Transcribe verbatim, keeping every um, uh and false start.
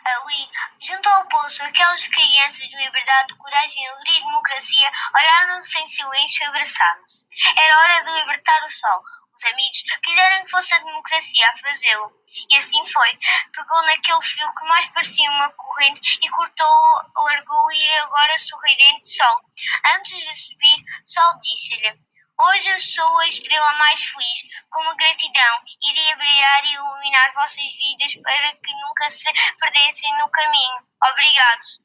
Ali, junto ao poço, aquelas crianças de liberdade, coragem, alegria e democracia olharam-se em silêncio e abraçaram-se. Era hora de libertar o sol. Os amigos quiseram que fosse a democracia a fazê-lo. E assim foi. Pegou naquele fio que mais parecia uma corrente e cortou, largou e agora sorridente sol. Antes de subir, Sol disse-lhe: hoje eu sou a estrela mais feliz, com uma gratidão, iria brilhar e iluminar vossas vidas para que nunca se perdessem no caminho. Obrigado.